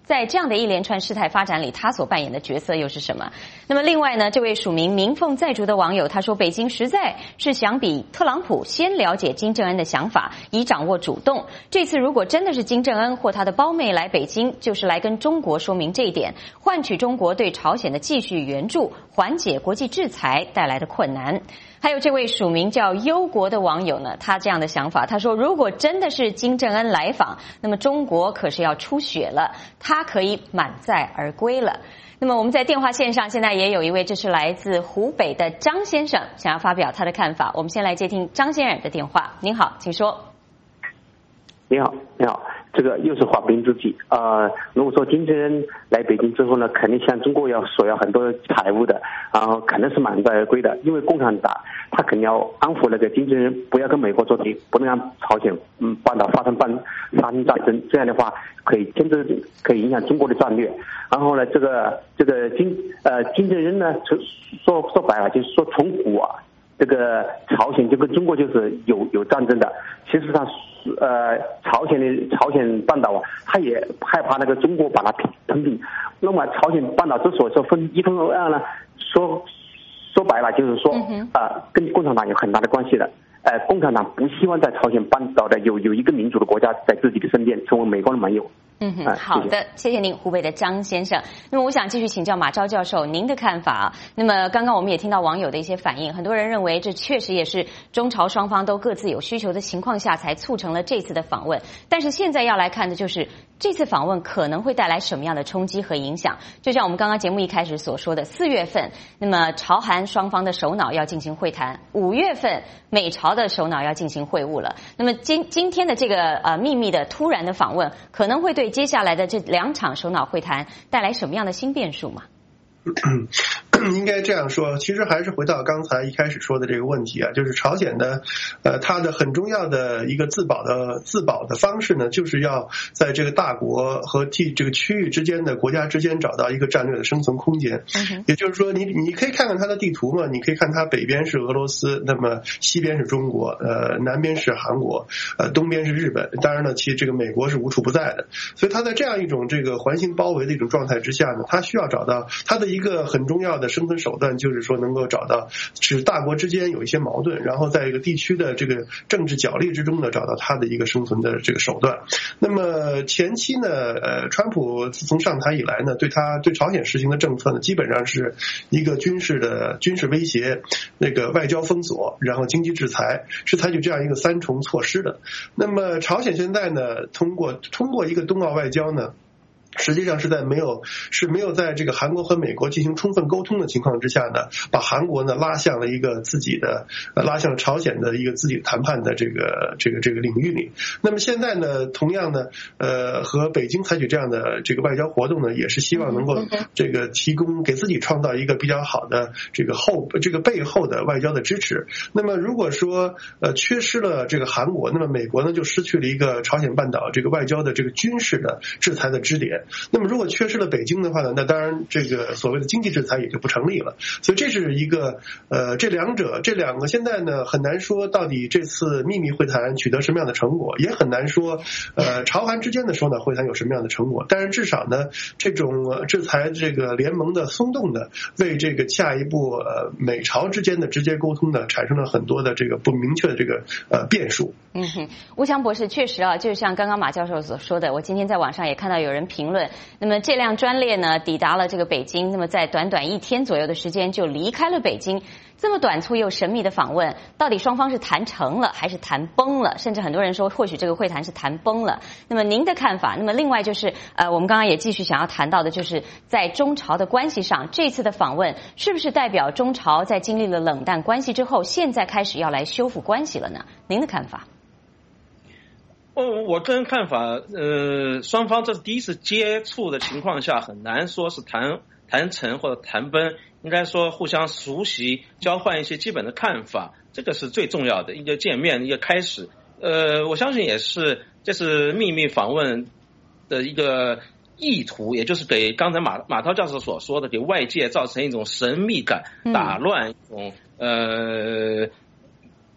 在这样的一连串事态发展里，他所扮演的角色又是什么？那么另外呢，这位署名鸣凤在竹的网友他说，北京实在是想比特朗普先了解金正恩的想法，以掌握主动。这次如果真的是金正恩或他的胞妹来北京，就是来跟中国说明这一点，换取中国对朝鲜的继续援助，缓解国际制裁带来的困难。还有这位署名叫忧国的网友呢，他这样的想法，他说，如果真的是金正恩来访，那么中国可是要出血了，他可以满载而归了。那么我们在电话线上现在也有一位，这是来自湖北的张先生，想要发表他的看法。我们先来接听张先生的电话。您好，请说。 你好，你好，这个又是缓兵之计。呃，如果说金正恩来北京之后呢，肯定向中国要索要很多财物的，然后可能是满载而归的，因为共产党他肯定要安抚那个金正恩，不要跟美国作对，不能让朝鲜嗯半岛发生半发生战争，这样的话可以真正可以影响中国的战略。然后呢，这个这个金呃金正恩呢，说说白了就是说从古啊。这个朝鲜就跟中国就是有有战争的，其实上呃朝鲜的朝鲜半岛啊，他也害怕那个中国把它吞并。那么朝鲜半岛之所以说分一分为二呢，说说白了就是说啊、呃，跟共产党有很大的关系的。呃，共产党不希望在朝鲜半岛的有有一个民主的国家在自己的身边成为美国的盟友。 嗯哼，好的，谢谢您，湖北的张先生。那么我想继续请教马昭教授您的看法啊。那么刚刚我们也听到网友的一些反应，很多人认为这确实也是中朝双方都各自有需求的情况下才促成了这次的访问。但是现在要来看的就是这次访问可能会带来什么样的冲击和影响。就像我们刚刚节目一开始所说的，四月份那么朝韩双方的首脑要进行会谈，五月份美朝的首脑要进行会晤了。那么今今天的这个呃秘密的突然的访问，可能会对接下来的这两场首脑会谈带来什么样的新变数吗？ 应该这样说，其实还是回到刚才一开始说的这个问题啊，就是朝鲜的，呃，它的很重要的一个自保的自保的方式呢，就是要在这个大国和地这个区域之间的国家之间找到一个战略的生存空间。嗯、也就是说，你你可以看看它的地图嘛，你可以看它北边是俄罗斯，那么西边是中国，呃，南边是韩国，呃，东边是日本。当然呢，其实这个美国是无处不在的，所以它在这样一种这个环形包围的一种状态之下呢，它需要找到它的一个很重要的生存手段，就是说能够找到使大国之间有一些矛盾，然后在一个地区的这个政治角力之中呢，找到它的一个生存的这个手段。那么前期呢，呃，川普自从上台以来呢，对他对朝鲜实行的政策呢，基本上是一个军事的军事威胁，那个外交封锁，然后经济制裁，是采取这样一个三重措施的。那么朝鲜现在呢，通过通过一个冬奥外交呢，实际上是在没有是没有在这个韩国和美国进行充分沟通的情况之下呢，把韩国呢拉向了一个自己的呃拉向了朝鲜的一个自己谈判的这个这个这个领域里。那么现在呢，同样呢，呃，和北京采取这样的这个外交活动呢，也是希望能够这个提供给自己创造一个比较好的这个后这个背后的外交的支持。那么如果说呃缺失了这个韩国，那么美国呢就失去了一个朝鲜半岛这个外交的这个军事的制裁的支点。那么如果缺失了北京的话呢，那当然这个所谓的经济制裁也就不成立了。所以这是一个呃，这两者这两个现在呢很难说到底这次秘密会谈取得什么样的成果，也很难说呃朝韩之间的首脑会谈有什么样的成果。但是至少呢，这种制裁这个联盟的松动的，为这个下一步呃美朝之间的直接沟通呢，产生了很多的这个不明确的这个呃变数。 嗯哼，吴强博士确实啊，就像刚刚马教授所说的，我今天在网上也看到有人评论。那么这辆专列呢，抵达了这个北京，那么在短短一天左右的时间就离开了北京。这么短促又神秘的访问，到底双方是谈成了还是谈崩了？甚至很多人说，或许这个会谈是谈崩了。那么您的看法？那么另外就是，呃，我们刚刚也继续想要谈到的，就是在中朝的关系上，这次的访问是不是代表中朝在经历了冷淡关系之后，现在开始要来修复关系了呢？您的看法？ 哦，我个人看法，呃，双方这是第一次接触的情况下，很难说是谈谈成或者谈崩，应该说互相熟悉，交换一些基本的看法，这个是最重要的一个见面一个开始。呃，我相信也是这是秘密访问的一个意图，也就是给刚才马马涛教授所说的，给外界造成一种神秘感，打乱一种呃。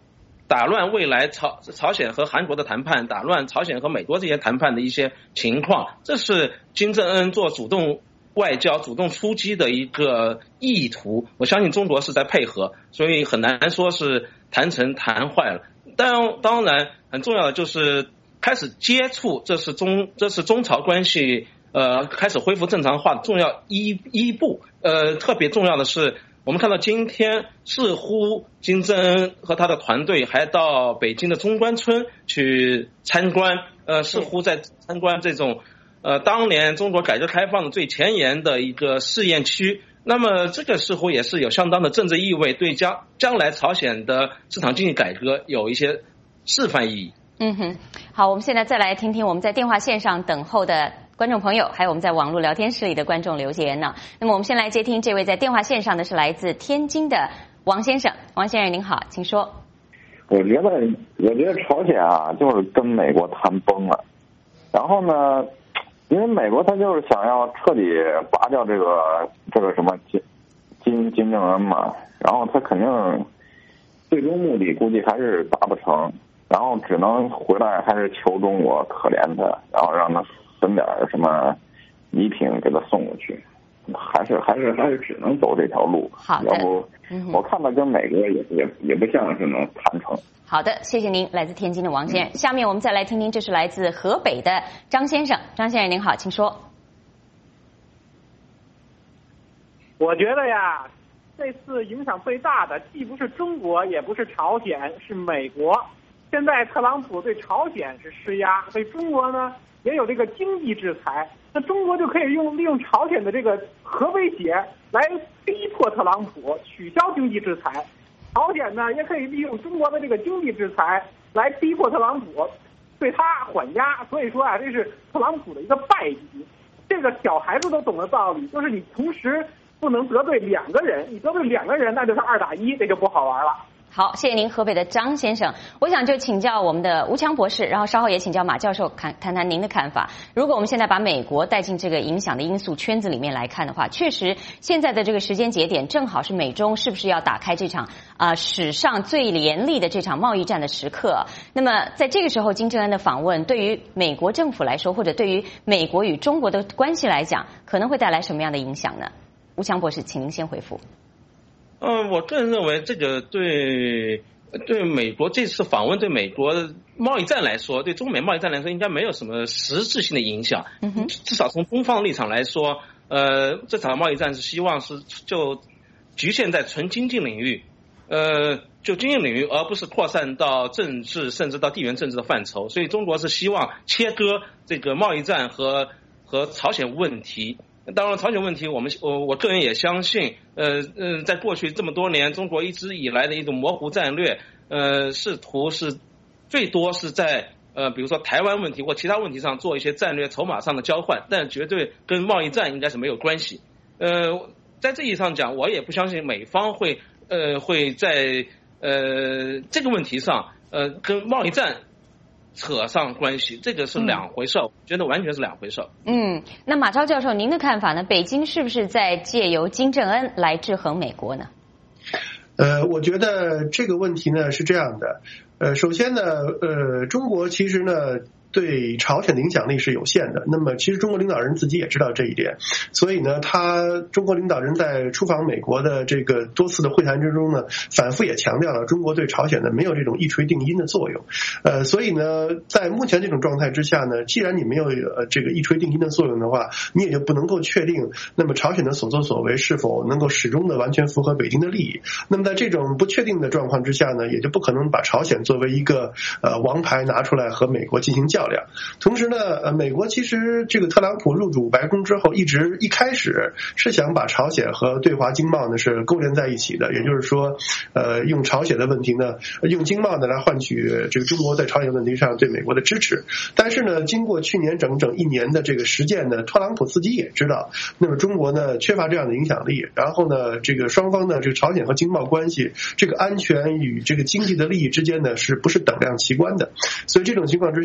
打乱未来朝朝鲜和韩国的谈判，打乱朝鲜和美国这些谈判的一些情况，这是金正恩做主动外交、主动出击的一个意图。我相信中国是在配合，所以很难说是谈成谈坏了。当当然，很重要的就是开始接触，这是中这是中朝关系呃开始恢复正常化的重要一一步。呃，特别重要的是，我们看到今天似乎金正恩和他的团队还到北京的中关村去参观，呃，似乎在参观这种呃当年中国改革开放的最前沿的一个试验区。那么这个似乎也是有相当的政治意味，对将将来朝鲜的市场经济改革有一些示范意义。 嗯哼，好，我们现在再来听听我们在电话线上等候的观众朋友，还有我们在网络聊天室里的观众留言呢。那么我们先来接听这位在电话线上的是来自天津的王先生。王先生您好，请说。 我觉得，我觉得朝鲜啊，就是跟美国谈崩了。然后呢，因为美国他就是想要彻底拔掉这个这个什么金金金正恩嘛，然后他肯定最终目的估计还是达不成，然后只能回来还是求中国可怜他，然后让他分点什么礼品给他送过去，还是还是还是只能走这条路。 好的， 要不我看他跟美国也也也不像是能谈成。 好的，谢谢您，来自天津的王先生。下面我们再来听听，这是来自河北的张先生。张先生您好，请说。 我觉得呀，这次影响最大的既不是中国，也不是朝鲜，是美国。现在特朗普对朝鲜是施压，对中国呢也有这个经济制裁。那中国就可以用利用朝鲜的这个核威胁来逼迫特朗普取消经济制裁。朝鲜呢，也可以利用中国的这个经济制裁来逼迫特朗普对他缓压。所以说啊，这是特朗普的一个败笔。这个小孩子都懂的道理，就是你同时不能得罪两个人，你得罪两个人，那就是二打一，这就不好玩了。 好，谢谢您，河北的张先生。我想就请教我们的吴强博士，然后稍后也请教马教授看谈谈您的看法。如果我们现在把美国带进这个影响的因素圈子里面来看的话，确实现在的这个时间节点正好是美中是不是要打开这场啊、呃、史上最严厉的这场贸易战的时刻。那么在这个时候，金正恩的访问对于美国政府来说，或者对于美国与中国的关系来讲，可能会带来什么样的影响呢？吴强博士，请您先回复。 嗯，我个人认为这个对对美国这次访问对美国贸易战来说，对中美贸易战来说应该没有什么实质性的影响。 嗯哼， 至少从中方立场来说，呃，这场贸易战是希望是就局限在纯经济领域，呃，就经济领域，而不是扩散到政治甚至到地缘政治的范畴。所以中国是希望切割这个贸易战和和朝鲜问题。当然，朝鲜问题，我们我我个人也相信，呃呃，在过去这么多年，中国一直以来的一种模糊战略，呃，试图是最多是在呃，比如说台湾问题或其他问题上做一些战略筹码上的交换，但绝对跟贸易战应该是没有关系。呃，在这意义上讲，我也不相信美方会呃会在呃这个问题上呃跟贸易战扯上关系，这个是两回事，我觉得完全是两回事。 嗯，那马超教授，您的看法呢？北京是不是在借由金正恩来制衡美国呢？ 呃，我觉得这个问题呢是这样的，呃，首先呢，呃，中国其实呢对朝鲜的影响力是有限的。那么其实中国领导人自己也知道这一点，所以呢，他中国领导人在出访美国的这个多次的会谈之中呢，反复也强调了中国对朝鲜呢没有这种一锤定音的作用。呃，所以呢，在目前这种状态之下呢，既然你没有呃这个一锤定音的作用的话，你也就不能够确定那么朝鲜的所作所为是否能够始终的完全符合北京的利益。那么在这种不确定的状况之下呢，也就不可能把朝鲜作为一个呃王牌拿出来和美国进行较量。同时呢，呃，美国其实这个特朗普入主白宫之后，一直一开始是想把朝鲜和对华经贸呢是勾连在一起的，也就是说，呃，用朝鲜的问题呢，用经贸呢来换取这个中国在朝鲜问题上对美国的支持。但是呢，经过去年整整一年的这个实践呢，特朗普自己也知道，那么中国呢缺乏这样的影响力，然后呢，这个双方呢，这个朝鲜和经贸关系，这个安全与这个经济的利益之间呢，是不是等量齐观的？所以这种情况之下，其实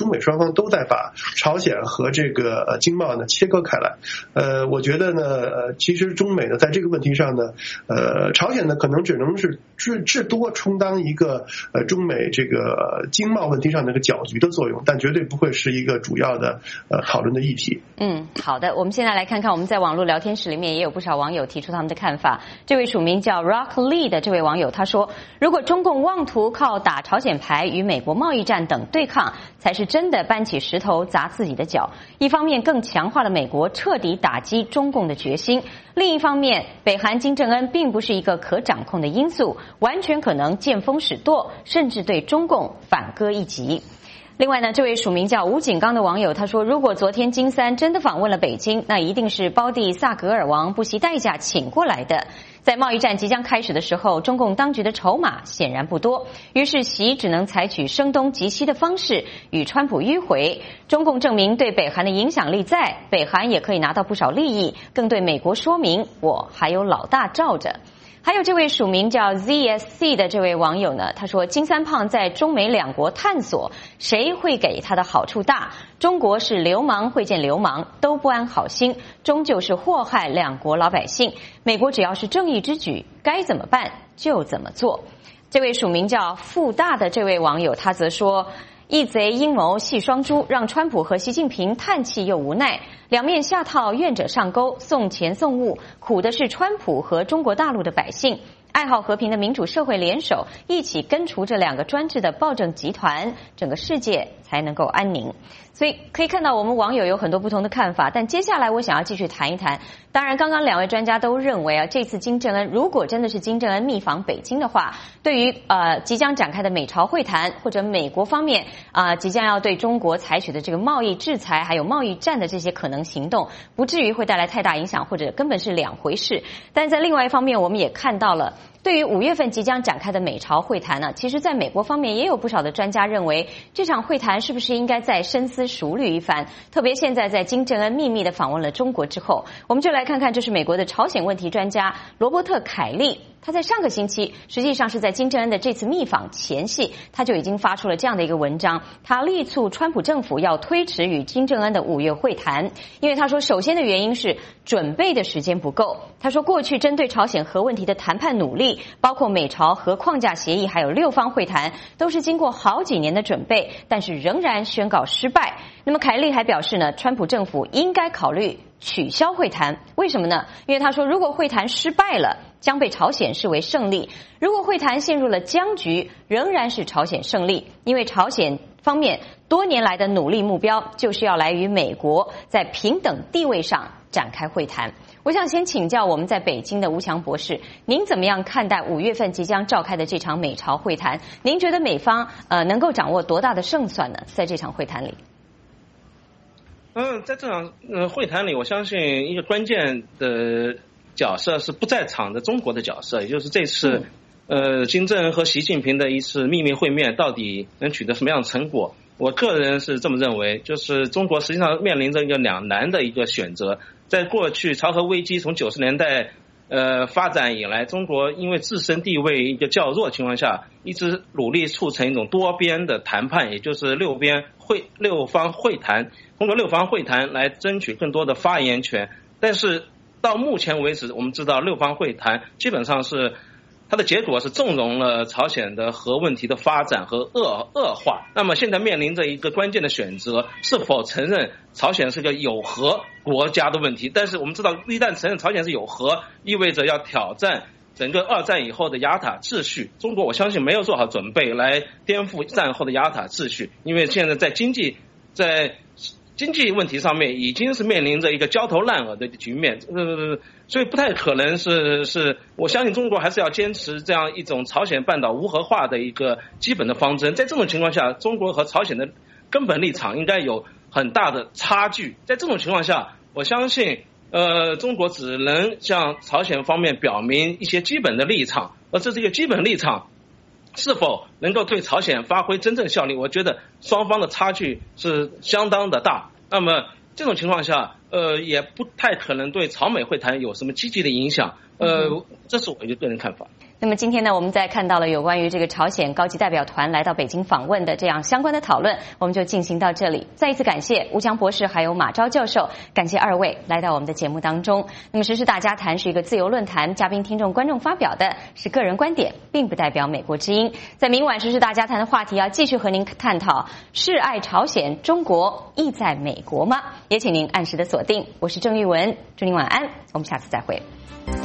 中美双方都在把朝鲜和这个呃经贸呢切割开来。呃，我觉得呢，呃，其实中美呢在这个问题上呢，呃，朝鲜呢可能只能是至至多充当一个呃中美这个经贸问题上的一个搅局的作用，但绝对不会是一个主要的呃讨论的议题。 嗯，好的，我们现在来看看我们在网络聊天室里面也有不少网友提出他们的看法。这位署名叫 Rock Lee 的这位网友他说，如果中共妄图靠打朝鲜牌与美国贸易战等对抗，才是真的搬起石头砸自己的脚。一方面更强化了美国彻底打击中共的决心，另一方面北韩金正恩并不是一个可掌控的因素，完全可能见风使舵，甚至对中共反戈一击。另外呢，这位署名叫吴景刚的网友他说，如果昨天金三真的访问了北京，那一定是胞弟萨格尔王不惜代价请过来的。在贸易战即将开始的时候，中共当局的筹码显然不多，于是习只能采取声东击西的方式与川普迂回。中共证明对北韩的影响力在，北韩也可以拿到不少利益，更对美国说明我还有老大罩着。还有这位署名叫 Z S C 的这位网友呢，他说金三胖在中美两国探索，谁会给他的好处大？中国是流氓会见流氓，都不安好心，终究是祸害两国老百姓。美国只要是正义之举，该怎么办就怎么做。这位署名叫富大的这位网友他则说，一贼阴谋系双珠，让川普和习近平叹气又无奈，两面下套，愿者上钩，送钱送物，苦的是川普和中国大陆的百姓。爱好和平的民主社会联手，一起根除这两个专制的暴政集团，整个世界才能够安宁。所以可以看到我们网友有很多不同的看法，但接下来我想要继续谈一谈。当然刚刚两位专家都认为啊，这次金正恩如果真的是金正恩密访北京的话，对于呃即将展开的美朝会谈，或者美国方面啊、呃、即将要对中国采取的这个贸易制裁还有贸易战的这些可能行动，不至于会带来太大影响，或者根本是两回事。但在另外一方面，我们也看到了对于五月份即将展开的美朝会谈呢，其实在美国方面也有不少的专家认为，这场会谈是不是应该再深思熟虑一番。特别现在在金正恩秘密的访问了中国之后，我们就来看看这是美国的朝鲜问题专家罗伯特·凯利。他在上个星期，实际上是在金正恩的这次密访前夕，他就已经发出了这样的一个文章，他力促川普政府要推迟与金正恩的五月会谈。因为他说，首先的原因是准备的时间不够。他说，过去针对朝鲜核问题的谈判努力，包括美朝核框架协议还有六方会谈，都是经过好几年的准备，但是仍然宣告失败。那么凯利还表示呢，川普政府应该考虑取消会谈。为什么呢？因为他说，如果会谈失败了，将被朝鲜视为胜利；如果会谈陷入了僵局，仍然是朝鲜胜利。因为朝鲜方面多年来的努力目标就是要来与美国在平等地位上展开会谈。我想先请教我们在北京的吴强博士，您怎么样看待五月份即将召开的这场美朝会谈？您觉得美方呃能够掌握多大的胜算呢？在这场会谈里？ 嗯，在这场呃会谈里，我相信一个关键的角色是不在场的中国的角色，也就是这次呃金正恩和习近平的一次秘密会面到底能取得什么样的成果。我个人是这么认为，就是中国实际上面临着一个两难的一个选择。在过去朝核危机从九十年代呃发展以来，中国因为自身地位一个较弱的情况下，一直努力促成一种多边的谈判，也就是六边会六方会谈，通过六方会谈来争取更多的发言权。但是到目前为止，我们知道六方会谈基本上是它的结果是纵容了朝鲜的核问题的发展和恶恶化。那么现在面临着一个关键的选择，是否承认朝鲜是个有核国家的问题。但是我们知道，一旦承认朝鲜是有核，意味着要挑战整个二战以后的雅塔秩序。中国我相信没有做好准备来颠覆战后的雅塔秩序，因为现在在经济在经济问题上面已经是面临着一个焦头烂额的局面，呃，所以不太可能是是，我相信中国还是要坚持这样一种朝鲜半岛无核化的一个基本的方针。在这种情况下，中国和朝鲜的根本立场应该有很大的差距。在这种情况下，我相信呃，中国只能向朝鲜方面表明一些基本的立场，而这这个基本立场是否能够对朝鲜发挥真正效力，我觉得双方的差距是相当的大。那么这种情况下，呃，也不太可能对朝美会谈有什么积极的影响。呃，这是我一个个人看法。 那么今天呢，我们在看到了有关于这个朝鲜高级代表团来到北京访问的这样相关的讨论，我们就进行到这里。再一次感谢吴强博士还有马昭教授，感谢二位来到我们的节目当中。那么时事大家谈是一个自由论坛，嘉宾、听众、观众发表的是个人观点，并不代表美国之音。在明晚时事大家谈的话题要继续和您探讨：示爱朝鲜，中国意在美国吗？也请您按时的锁定。我是郑玉文，祝您晚安，我们下次再会。